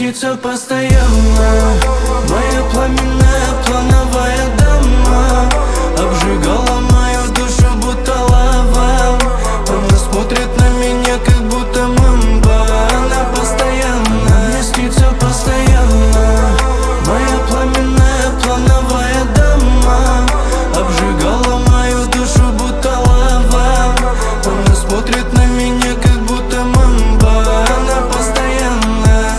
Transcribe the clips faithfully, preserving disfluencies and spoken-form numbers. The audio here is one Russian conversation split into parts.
снится постоянно. Моя пламенная плановая дама обжигала мою душу, будто лава. Она смотрит на меня, как будто мамба. Она постоянно, мне снится постоянно. Моя пламенная плановая дама обжигала мою душу, будто лава. Она смотрит на меня, как будто мамба. Она постоянно.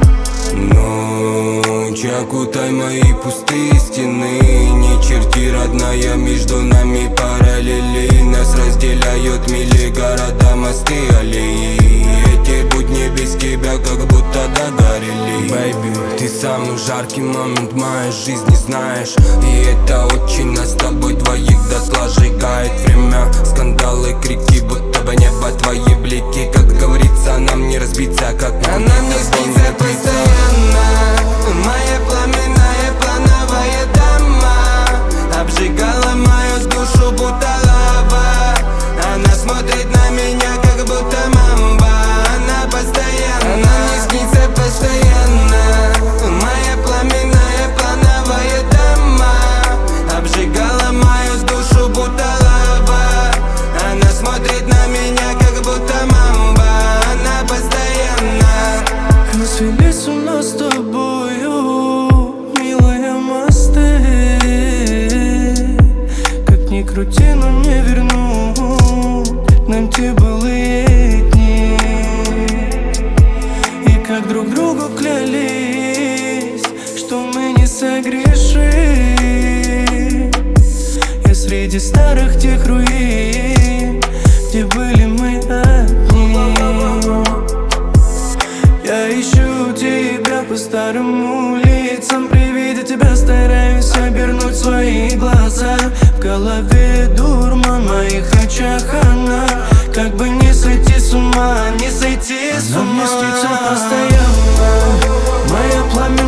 Ночь, окутай мои пустые стены. Не черти, родная, между нами параллели. Нас разделяют мили, города, мосты, аллеи. Эти будни без тебя как будто догорели. Бэйби, ты самый жаркий момент моей жизни знаешь. И это очень нас с тобой двоих дотла сжигает. Время, скандалы, крики, будто бы небо твои блики. Как говорится, нам не разбиться, как она мне снится постоянно. Моя пламенная плановая дама обжигала мою душу, будто лава. Она смотрит на меня, как будто мамба. Она постоянно, она мне снится постоянно. Моя пламенная плановая дама обжигала мою душу, будто лава. Она смотрит на меня, как будто мамба. Она постоянно. Развелись у нас с тобою, милая, мосты. Как ни крути, но не вернуть нам те былые дни. И как друг другу клялись, что мы не согрешим. Я среди старых тех руин, где были мы одни. Я ищу тебя по старым улицам. При виде тебя стараюсь обернуть свои глаза. В голове дурман, в моих очах она. Как бы не сойти с ума, не сойти с ума. Она мне снится постоянно. Моя пламя